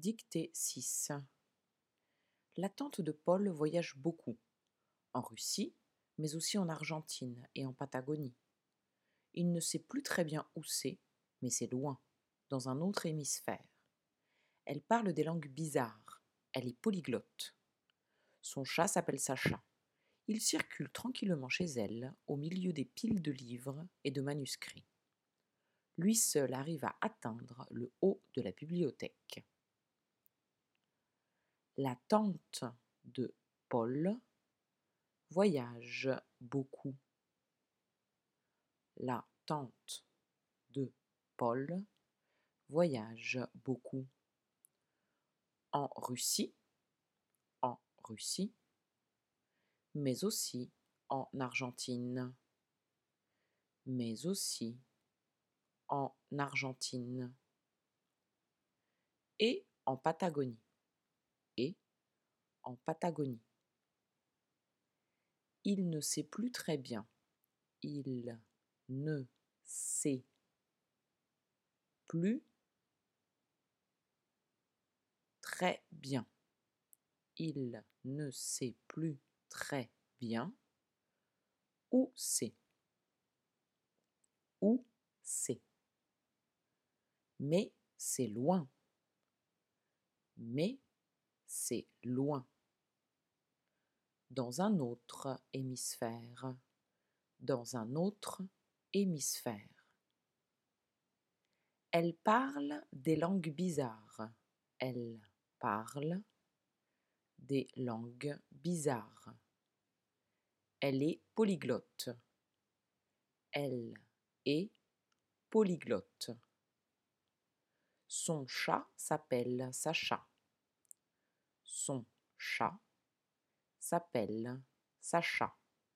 Dictée 6. La tante de Paul voyage beaucoup, en Russie, mais aussi en Argentine et en Patagonie. Il ne sait plus très bien où c'est, mais c'est loin, dans un autre hémisphère. Elle parle des langues bizarres, elle est polyglotte. Son chat s'appelle Sacha. Il circule tranquillement chez elle, au milieu des piles de livres et de manuscrits. Lui seul arrive à atteindre le haut de la bibliothèque. La tante de Paul voyage beaucoup. La tante de Paul voyage beaucoup. En Russie, mais aussi en Argentine, mais aussi en Argentine, et en Patagonie, et en Patagonie. Il ne sait plus très bien. Il ne sait plus très bien. Il ne sait plus très bien où c'est. Où c'est. Mais c'est loin. Mais c'est loin. Dans un autre hémisphère. Dans un autre hémisphère. Elle parle des langues bizarres. Elle parle des langues bizarres. Elle est polyglotte. Elle est polyglotte. Son chat s'appelle Sacha. Son chat s'appelle Sacha.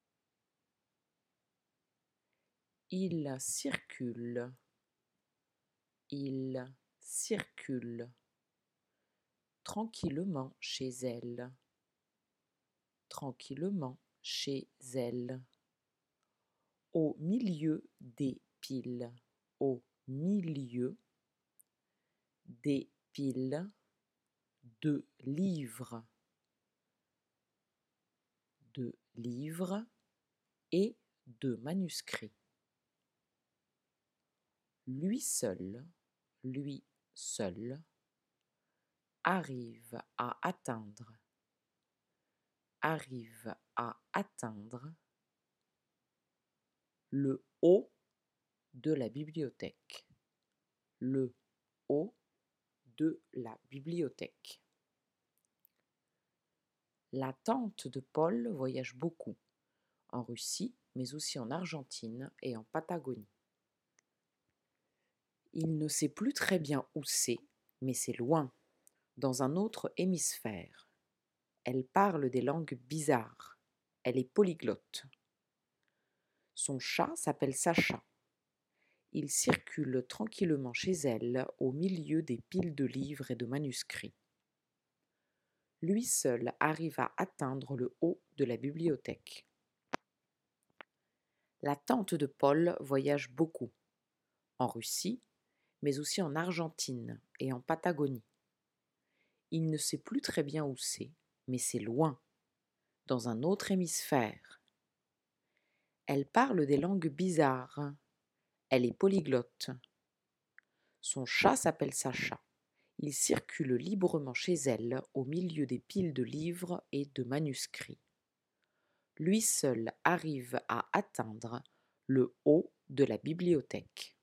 Il circule tranquillement chez elle, tranquillement chez elle, au milieu des piles, au milieu des piles de livres et de manuscrits. Lui seul arrive à atteindre le haut de la bibliothèque. Le haut de la bibliothèque. La tante de Paul voyage beaucoup, en Russie, mais aussi en Argentine et en Patagonie. Il ne sait plus très bien où c'est, mais c'est loin, dans un autre hémisphère. Elle parle des langues bizarres. Elle est polyglotte. Son chat s'appelle Sacha. Il circule tranquillement chez elle au milieu des piles de livres et de manuscrits. Lui seul arrive à atteindre le haut de la bibliothèque. La tante de Paul voyage beaucoup, en Russie, mais aussi en Argentine et en Patagonie. Il ne sait plus très bien où c'est, mais c'est loin, dans un autre hémisphère. Elle parle des langues bizarres. Elle est polyglotte. Son chat s'appelle Sacha. Il circule librement chez elle au milieu des piles de livres et de manuscrits. Lui seul arrive à atteindre le haut de la bibliothèque.